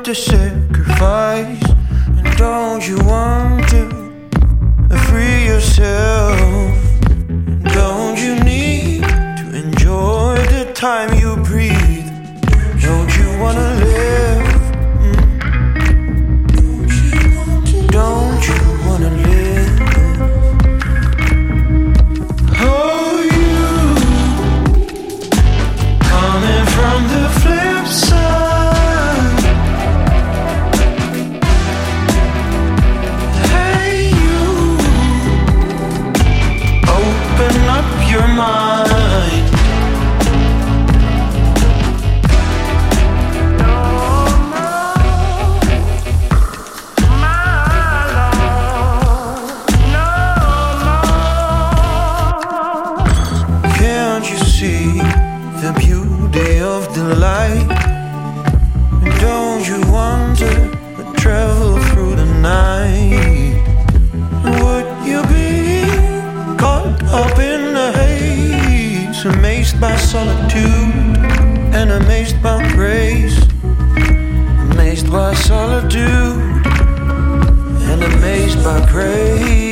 to sacrifice? And don't you want to free yourself? Don't you need to enjoy the time you breathe? Don't you wanna live? Don't you wanna live? Oh, you coming from the flip side. Hey, you open up your mind. See the beauty of the light. Don't you want to travel through the night? Would you be caught up in the haze, amazed by solitude and amazed by grace? Amazed by solitude and amazed by grace.